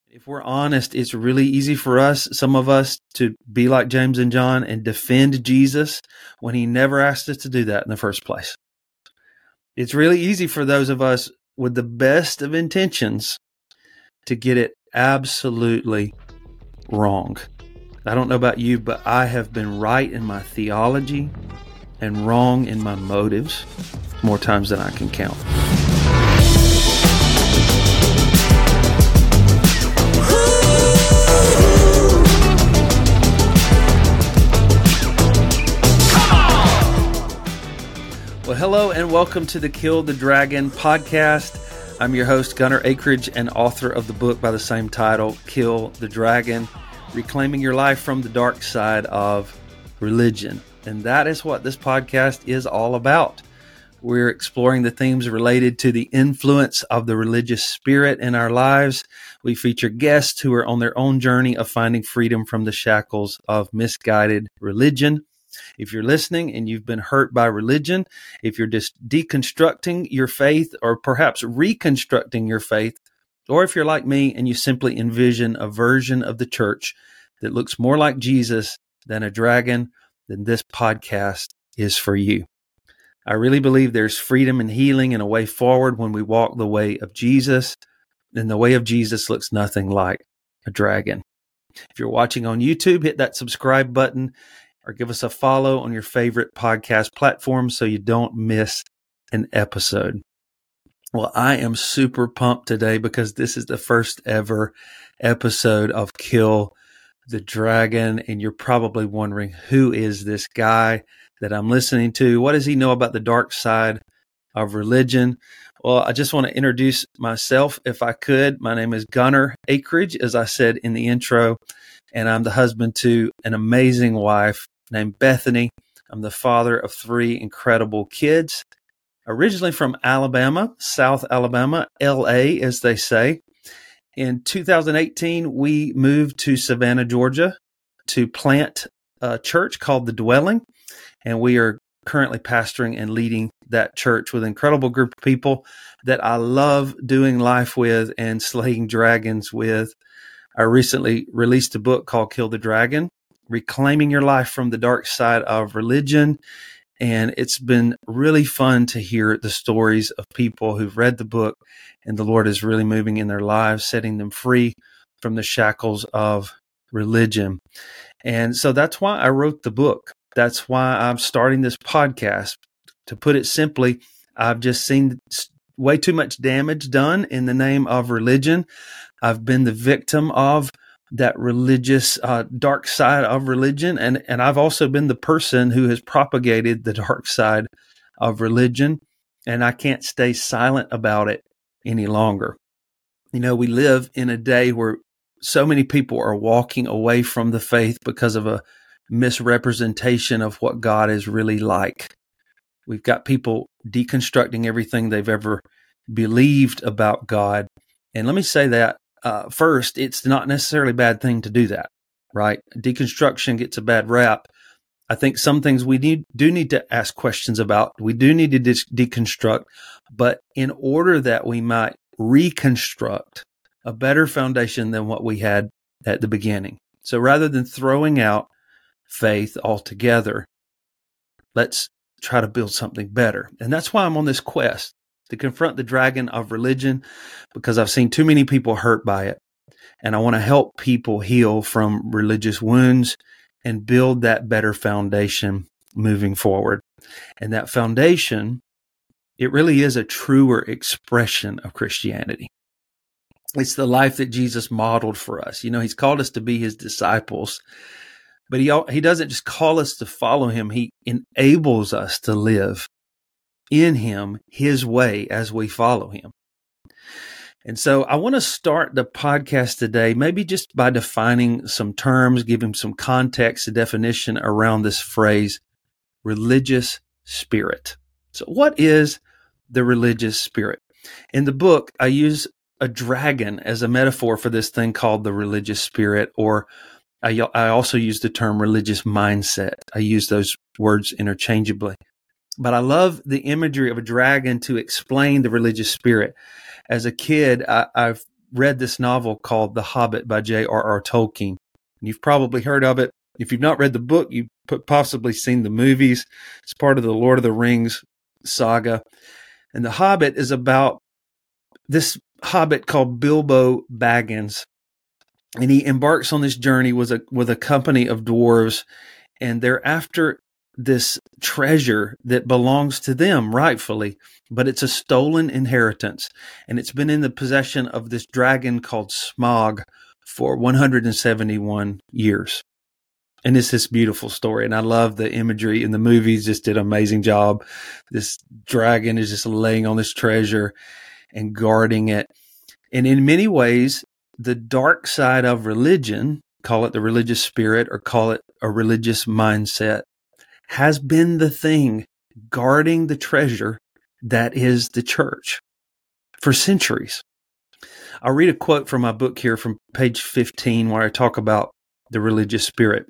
If we're honest, it's really easy for us, some of us, to be like James and John and defend Jesus when he never asked us to do that in the first place. It's really easy for those of us with the best of intentions to get it absolutely wrong. I don't know about you, but I have been right in my theology and wrong in my motives more times than I can count. Well, hello and welcome to the Kill the Dragon podcast. I'm your host, Gunnar Akridge, and author of the book by the same title, Kill the Dragon, Reclaiming Your Life from the Dark Side of Religion. And that is what this podcast is all about. We're exploring the themes related to the influence of the religious spirit in our lives. We feature guests who are on their own journey of finding freedom from the shackles of misguided religion. If you're listening and you've been hurt by religion, if you're just deconstructing your faith or perhaps reconstructing your faith, or if you're like me and you simply envision a version of the church that looks more like Jesus than a dragon, then this podcast is for you. I really believe there's freedom and healing and a way forward when we walk the way of Jesus, and the way of Jesus looks nothing like a dragon. If you're watching on YouTube, hit that subscribe button or give us a follow on your favorite podcast platform so you don't miss an episode. Well, I am super pumped today because this is the first ever episode of Kill the Dragon, and you're probably wondering, who is this guy that I'm listening to? What does he know about the dark side of religion? Well, I just want to introduce myself if I could. My name is Gunnar Akridge, as I said in the intro, and I'm the husband to an amazing wife named Bethany. I'm the father of 3 incredible kids, originally from Alabama, South Alabama, LA, as they say. In 2018, we moved to Savannah, Georgia to plant a church called The Dwelling, and we are currently pastoring and leading that church with an incredible group of people that I love doing life with and slaying dragons with. I recently released a book called Kill the Dragon, Reclaiming Your Life from the Dark Side of Religion. And it's been really fun to hear the stories of people who've read the book and the Lord is really moving in their lives, setting them free from the shackles of religion. And so that's why I wrote the book. That's why I'm starting this podcast. To put it simply, I've just seen way too much damage done in the name of religion. I've been the victim of that religious dark side of religion. And I've also been the person who has propagated the dark side of religion. And I can't stay silent about it any longer. You know, we live in a day where so many people are walking away from the faith because of a misrepresentation of what God is really like. We've got people deconstructing everything they've ever believed about God. And let me say that first, it's not necessarily a bad thing to do that, right? Deconstruction gets a bad rap. I think some things we do need to ask questions about. We do need to deconstruct, but in order that we might reconstruct a better foundation than what we had at the beginning. So rather than throwing out faith altogether, let's try to build something better. And that's why I'm on this quest to confront the dragon of religion, because I've seen too many people hurt by it. And I want to help people heal from religious wounds and build that better foundation moving forward. And that foundation, it really is a truer expression of Christianity. It's the life that Jesus modeled for us. You know, he's called us to be his disciples, but he doesn't just call us to follow him. He enables us to live in him, his way, as we follow him. And so I want to start the podcast today, maybe just by defining some terms, giving some context, a definition around this phrase, religious spirit. So what is the religious spirit? In the book, I use a dragon as a metaphor for this thing called the religious spirit, or I also use the term religious mindset. I use those words interchangeably. But I love the imagery of a dragon to explain the religious spirit. As a kid, I've read this novel called The Hobbit by J.R.R. Tolkien. And you've probably heard of it. If you've not read the book, you've possibly seen the movies. It's part of the Lord of the Rings saga. And The Hobbit is about this hobbit called Bilbo Baggins. And he embarks on this journey with a company of dwarves, and they're after this treasure that belongs to them rightfully, but it's a stolen inheritance, and it's been in the possession of this dragon called Smaug for 171 years. And it's this beautiful story, and I love the imagery, and the movies just did an amazing job. This dragon is just laying on this treasure and guarding it. And in many ways, the dark side of religion, call it the religious spirit or call it a religious mindset, has been the thing guarding the treasure that is the church for centuries. I'll read a quote from my book here from page 15 where I talk about the religious spirit.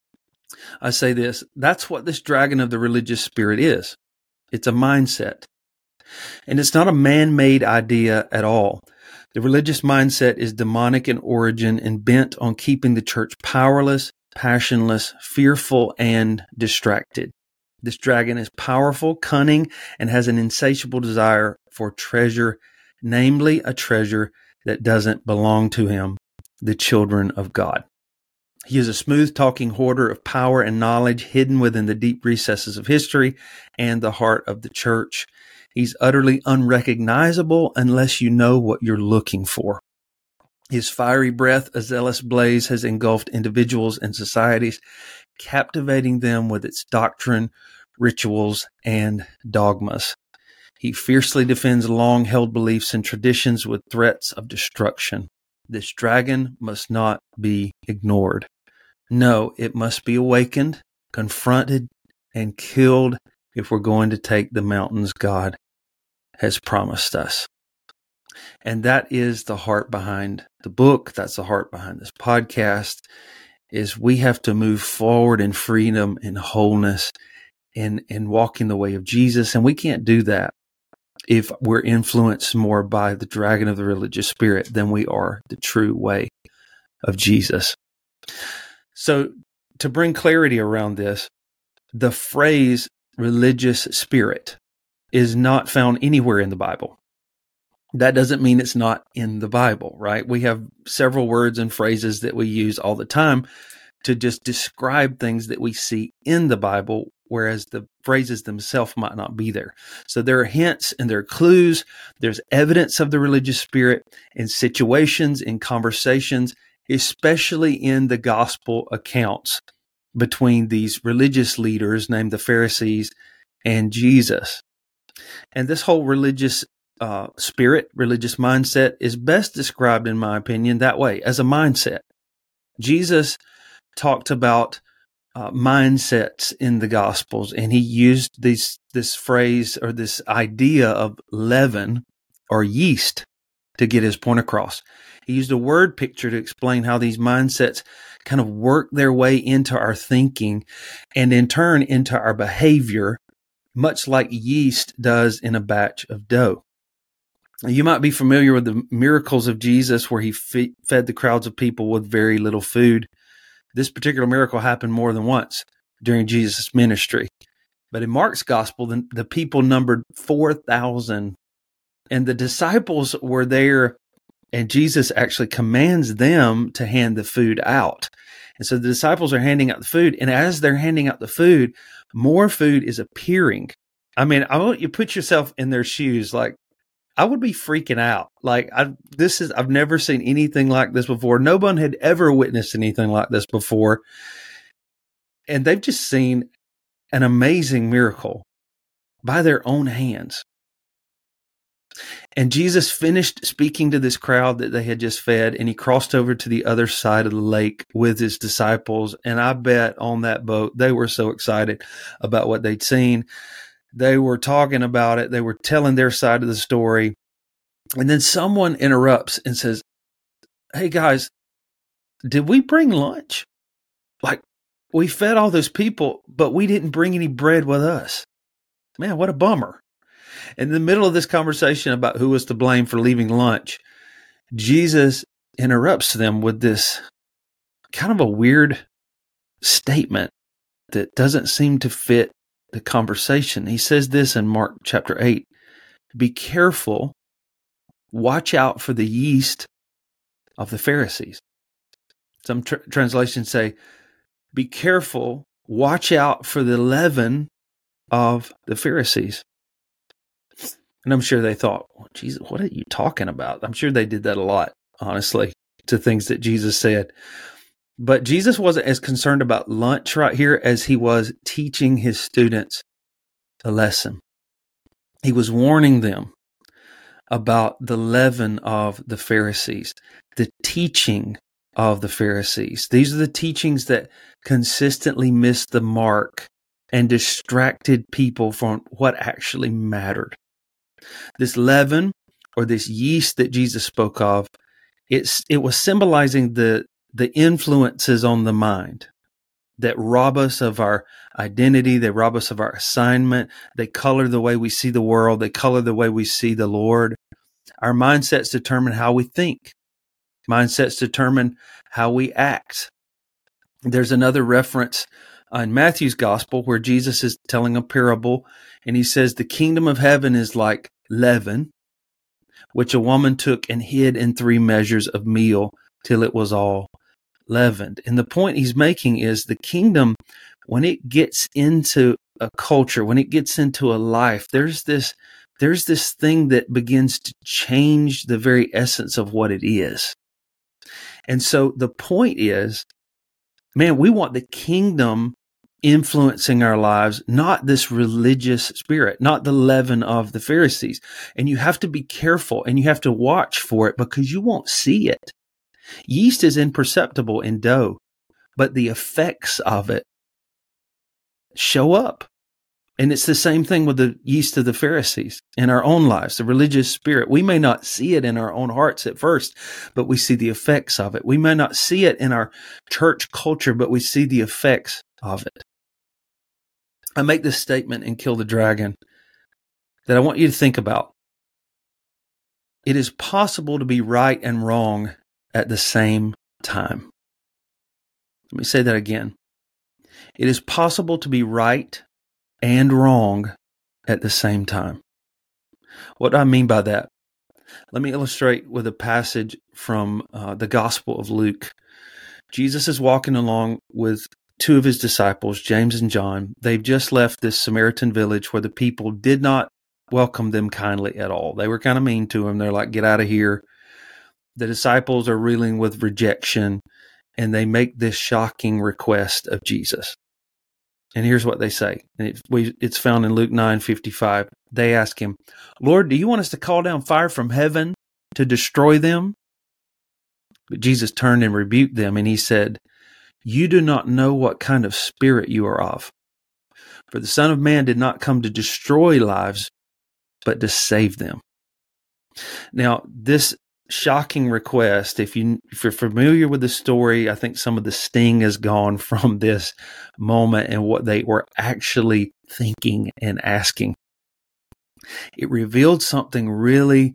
I say this: that's what this dragon of the religious spirit is. It's a mindset. And it's not a man-made idea at all. The religious mindset is demonic in origin and bent on keeping the church powerless, passionless, fearful, and distracted. This dragon is powerful, cunning, and has an insatiable desire for treasure, namely a treasure that doesn't belong to him, the children of God. He is a smooth-talking hoarder of power and knowledge hidden within the deep recesses of history and the heart of the church. He's utterly unrecognizable unless you know what you're looking for. His fiery breath, a zealous blaze, has engulfed individuals and societies, captivating them with its doctrine, rituals, and dogmas. He fiercely defends long-held beliefs and traditions with threats of destruction. This dragon must not be ignored. No, it must be awakened, confronted, and killed if we're going to take the mountains God has promised us. And that is the heart behind the book. That's the heart behind this podcast, is we have to move forward in freedom and wholeness and walk in the way of Jesus. And we can't do that if we're influenced more by the dragon of the religious spirit than we are the true way of Jesus. So to bring clarity around this, the phrase religious spirit is not found anywhere in the Bible. That doesn't mean it's not in the Bible, right? We have several words and phrases that we use all the time to just describe things that we see in the Bible, whereas the phrases themselves might not be there. So there are hints and there are clues. There's evidence of the religious spirit in situations, in conversations, especially in the gospel accounts between these religious leaders named the Pharisees and Jesus. And this whole religious spirit, religious mindset is best described, in my opinion, that way, as a mindset. Jesus talked about mindsets in the Gospels, and he used this phrase or this idea of leaven or yeast to get his point across. He used a word picture to explain how these mindsets kind of work their way into our thinking and in turn into our behavior, much like yeast does in a batch of dough. You might be familiar with the miracles of Jesus where he fed the crowds of people with very little food. This particular miracle happened more than once during Jesus' ministry. But in Mark's gospel, the people numbered 4,000, and the disciples were there, and Jesus actually commands them to hand the food out. And so the disciples are handing out the food, and as they're handing out the food, more food is appearing. I mean, I want you to put yourself in their shoes. Like, I would be freaking out. Like, I've never seen anything like this before. No one had ever witnessed anything like this before. And they've just seen an amazing miracle by their own hands. And Jesus finished speaking to this crowd that they had just fed, and he crossed over to the other side of the lake with his disciples. And I bet on that boat, they were so excited about what they'd seen. They were talking about it. They were telling their side of the story. And then someone interrupts and says, "Hey guys, did we bring lunch? Like, we fed all those people, but we didn't bring any bread with us. Man, what a bummer." In the middle of this conversation about who was to blame for leaving lunch, Jesus interrupts them with this kind of a weird statement that doesn't seem to fit the conversation. He says this in Mark chapter 8, "Be careful, watch out for the yeast of the Pharisees." Some translations say, "Be careful, watch out for the leaven of the Pharisees." And I'm sure they thought, well, Jesus, what are you talking about? I'm sure they did that a lot, honestly, to things that Jesus said. But Jesus wasn't as concerned about lunch right here as he was teaching his students a lesson. He was warning them about the leaven of the Pharisees, the teaching of the Pharisees. These are the teachings that consistently missed the mark and distracted people from what actually mattered. This leaven, or this yeast that Jesus spoke of, it was symbolizing the influences on the mind that rob us of our identity. They rob us of our assignment. They color the way we see the world. They color the way we see the Lord. Our mindsets determine how we think. Mindsets determine how we act. There's another reference in Matthew's gospel where Jesus is telling a parable, and he says, "The kingdom of heaven is like leaven, which a woman took and hid in 3 measures of meal till it was all leavened." And the point he's making is the kingdom, when it gets into a culture, when it gets into a life, there's this thing that begins to change the very essence of what it is. And so the point is, man, we want the kingdom influencing our lives, not this religious spirit, not the leaven of the Pharisees. And you have to be careful and you have to watch for it because you won't see it. Yeast is imperceptible in dough, but the effects of it show up. And it's the same thing with the yeast of the Pharisees in our own lives, the religious spirit. We may not see it in our own hearts at first, but we see the effects of it. We may not see it in our church culture, but we see the effects of it. I make this statement in Kill the Dragon that I want you to think about. It is possible to be right and wrong at the same time. Let me say that again. It is possible to be right and wrong at the same time. What do I mean by that? Let me illustrate with a passage from the Gospel of Luke. Jesus is walking along with 2 of his disciples, James and John. They've just left this Samaritan village where the people did not welcome them kindly at all. They were kind of mean to them. They're like, "Get out of here." The disciples are reeling with rejection, and they make this shocking request of Jesus. And here's what they say. And it's found in Luke 9:55. They ask him, "Lord, do you want us to call down fire from heaven to destroy them?" But Jesus turned and rebuked them, and he said, "You do not know what kind of spirit you are of. For the Son of Man did not come to destroy lives, but to save them." Now, this shocking request, if you're familiar with the story, I think some of the sting is gone from this moment and what they were actually thinking and asking. It revealed something really,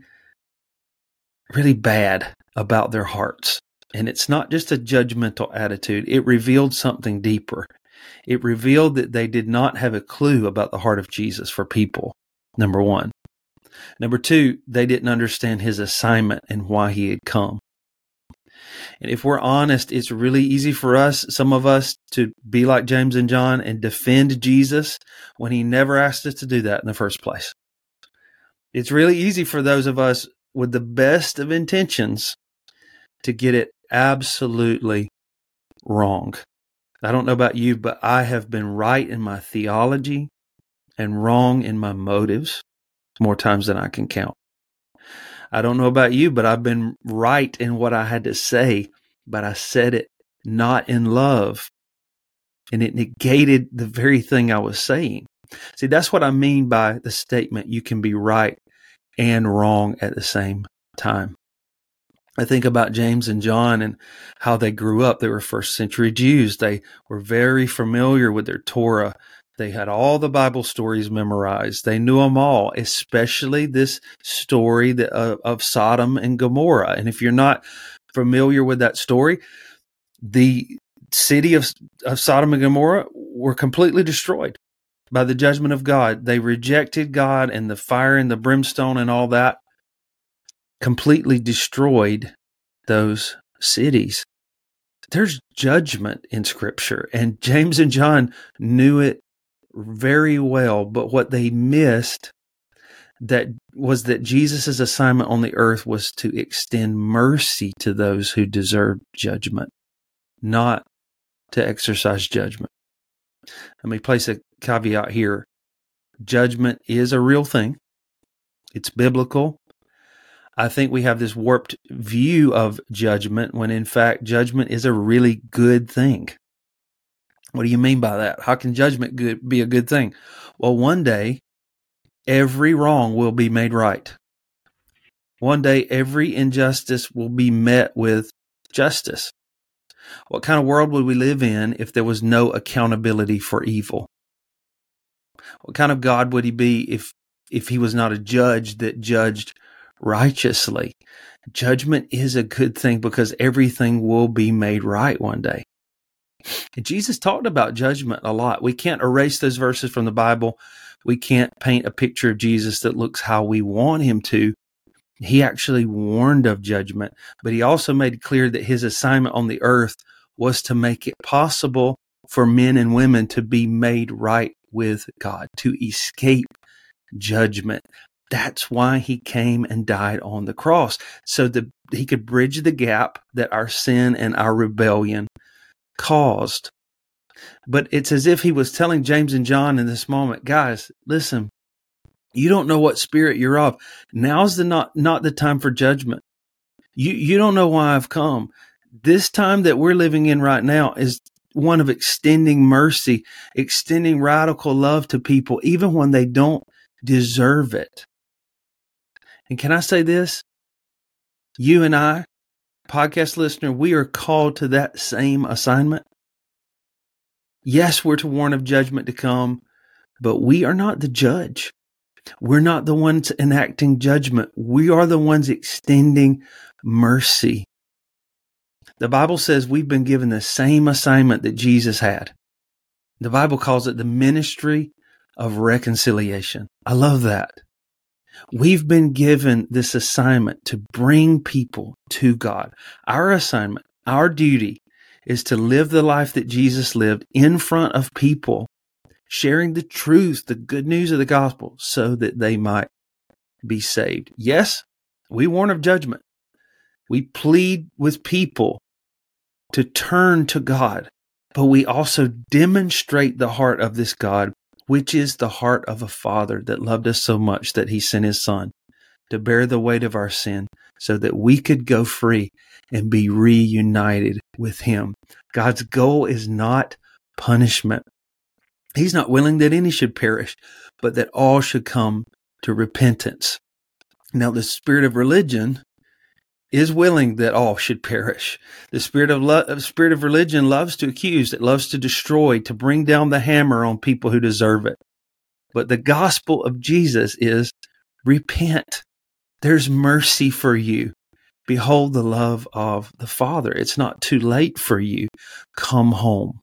really bad about their hearts. And it's not just a judgmental attitude. It revealed something deeper. It revealed that they did not have a clue about the heart of Jesus for people, number one. Number 2, they didn't understand his assignment and why he had come. And if we're honest, it's really easy for us, some of us, to be like James and John and defend Jesus when he never asked us to do that in the first place. It's really easy for those of us with the best of intentions to get it absolutely wrong. I don't know about you, but I have been right in my theology and wrong in my motives more times than I can count. I don't know about you, but I've been right in what I had to say, but I said it not in love, and it negated the very thing I was saying. See, that's what I mean by the statement, you can be right and wrong at the same time. I think about James and John and how they grew up. They were first century Jews. They were very familiar with their Torah. They had all the Bible stories memorized. They knew them all, especially this story of Sodom and Gomorrah. And if you're not familiar with that story, the city of Sodom and Gomorrah were completely destroyed by the judgment of God. They rejected God, and the fire and the brimstone and all that completely destroyed those cities. There's judgment in Scripture, and James and John knew it very well. But what they missed was that Jesus' assignment on the earth was to extend mercy to those who deserve judgment, not to exercise judgment. Let me place a caveat here. Judgment is a real thing. It's biblical. I think we have this warped view of judgment when in fact judgment is a really good thing. What do you mean by that? How can judgment be a good thing? Well, one day, every wrong will be made right. One day, every injustice will be met with justice. What kind of world would we live in if there was no accountability for evil? What kind of God would he be if he was not a judge that judged righteously? Judgment is a good thing because everything will be made right one day. And Jesus talked about judgment a lot. We can't erase those verses from the Bible. We can't paint a picture of Jesus that looks how we want him to. He actually warned of judgment, but he also made clear that his assignment on the earth was to make it possible for men and women to be made right with God, to escape judgment. That's why he came and died on the cross, so that he could bridge the gap that our sin and our rebellion caused. But it's as if he was telling James and John in this moment, guys, listen, you don't know what spirit you're of. Now's not the time for judgment. You don't know why I've come. This time that we're living in right now is one of extending mercy, extending radical love to people, even when they don't deserve it. And can I say this? You and I, podcast listener, we are called to that same assignment. Yes, we're to warn of judgment to come, but we are not the judge. We're not the ones enacting judgment. We are the ones extending mercy. The Bible says we've been given the same assignment that Jesus had. The Bible calls it the ministry of reconciliation. I love that. We've been given this assignment to bring people to God. Our assignment, our duty, is to live the life that Jesus lived in front of people, sharing the truth, the good news of the gospel, so that they might be saved. Yes, we warn of judgment. We plead with people to turn to God, but we also demonstrate the heart of this God, which is the heart of a Father that loved us so much that he sent his Son to bear the weight of our sin so that we could go free and be reunited with him. God's goal is not punishment. He's not willing that any should perish, but that all should come to repentance. Now, the spirit of religion is willing that all should perish. The spirit of religion loves to accuse, it loves to destroy, to bring down the hammer on people who deserve it. But the gospel of Jesus is repent. There's mercy for you. Behold the love of the Father. It's not too late for you. Come home.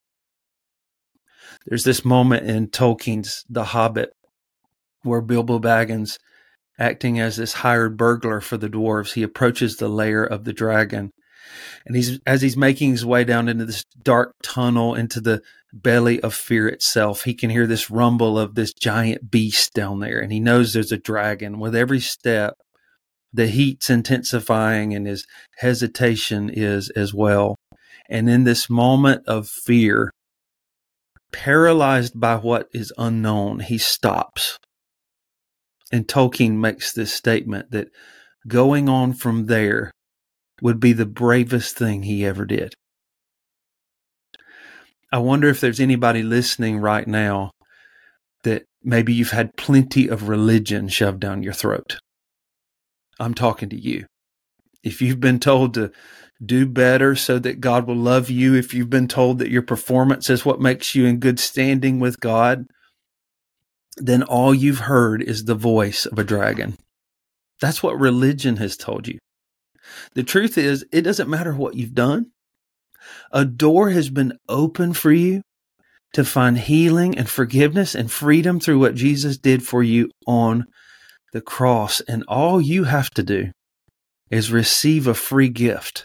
There's this moment in Tolkien's The Hobbit where Bilbo Baggins, acting as this hired burglar for the dwarves, he approaches the lair of the dragon. And as he's making his way down into this dark tunnel, into the belly of fear itself, he can hear this rumble of this giant beast down there. And he knows there's a dragon. With every step, the heat's intensifying and his hesitation is as well. And in this moment of fear, paralyzed by what is unknown, he stops. And Tolkien makes this statement that going on from there would be the bravest thing he ever did. I wonder if there's anybody listening right now that maybe you've had plenty of religion shoved down your throat. I'm talking to you. If you've been told to do better so that God will love you, if you've been told that your performance is what makes you in good standing with God, then all you've heard is the voice of a dragon. That's what religion has told you. The truth is, it doesn't matter what you've done. A door has been opened for you to find healing and forgiveness and freedom through what Jesus did for you on the cross. And all you have to do is receive a free gift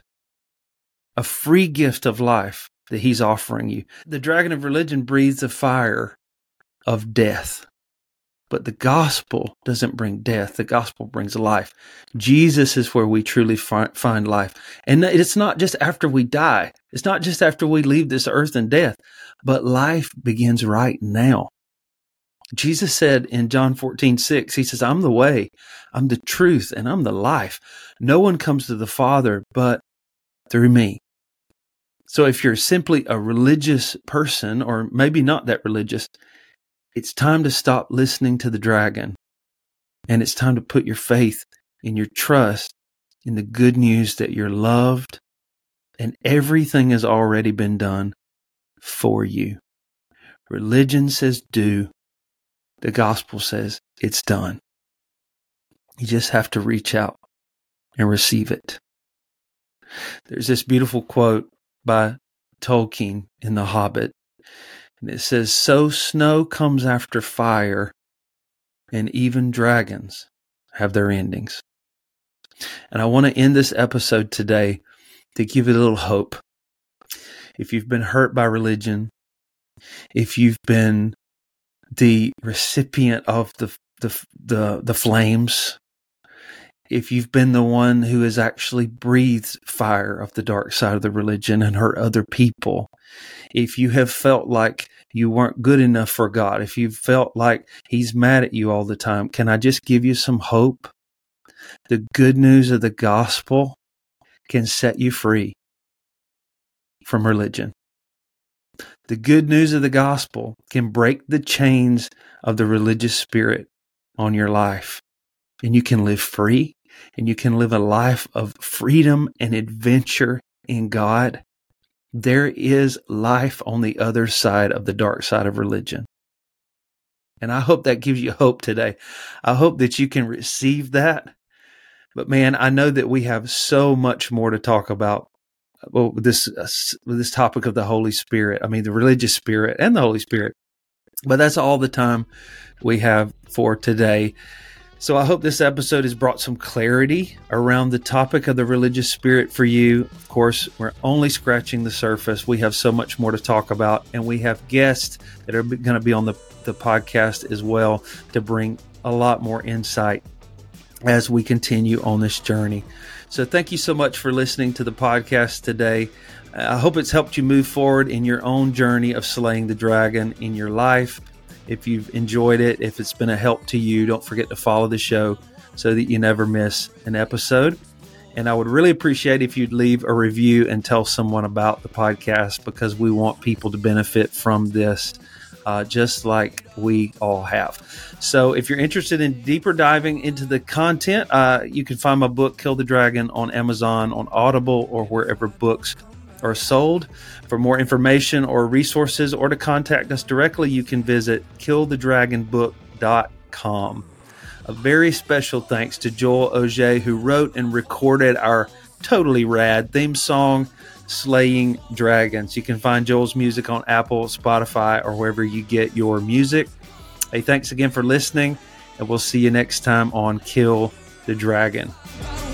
of life that he's offering you. The dragon of religion breathes a fire of death. But the gospel doesn't bring death. The gospel brings life. Jesus is where we truly find life. And it's not just after we die. It's not just after we leave this earth in death, but life begins right now. Jesus said in John 14:6, he says, I'm the way, I'm the truth, and I'm the life. No one comes to the Father but through me. So if you're simply a religious person, or maybe not that religious, it's time to stop listening to the dragon. And it's time to put your faith and your trust in the good news that you're loved and everything has already been done for you. Religion says do. The gospel says it's done. You just have to reach out and receive it. There's this beautiful quote by Tolkien in The Hobbit. And it says, so snow comes after fire, and even dragons have their endings. And I want to end this episode today to give you a little hope. If you've been hurt by religion, if you've been the recipient of the flames, if you've been the one who has actually breathed fire of the dark side of the religion and hurt other people, if you have felt like you weren't good enough for God, if you've felt like he's mad at you all the time, can I just give you some hope? The good news of the gospel can set you free from religion. The good news of the gospel can break the chains of the religious spirit on your life. And you can live free, and you can live a life of freedom and adventure in God. There is life on the other side of the dark side of religion. And I hope that gives you hope today. I hope that you can receive that. But man, I know that we have so much more to talk about with this topic of the Holy Spirit. I mean, the religious spirit and the Holy Spirit. But that's all the time we have for today. So I hope this episode has brought some clarity around the topic of the religious spirit for you. Of course, we're only scratching the surface. We have so much more to talk about, and we have guests that are going to be on the podcast as well to bring a lot more insight as we continue on this journey. So thank you so much for listening to the podcast today. I hope it's helped you move forward in your own journey of slaying the dragon in your life. If you've enjoyed it, if it's been a help to you, don't forget to follow the show so that you never miss an episode. And I would really appreciate if you'd leave a review and tell someone about the podcast, because we want people to benefit from this just like we all have. So if you're interested in deeper diving into the content, you can find my book, Kill the Dragon, on Amazon, on Audible, or wherever books are sold. For more information or resources, or to contact us directly, you can visit killthedragonbook.com. A very special thanks to Joel Auger, who wrote and recorded our totally rad theme song, Slaying Dragons. You can find Joel's music on Apple, Spotify, or wherever you get your music. Hey, thanks again for listening, and we'll see you next time on Kill the Dragon.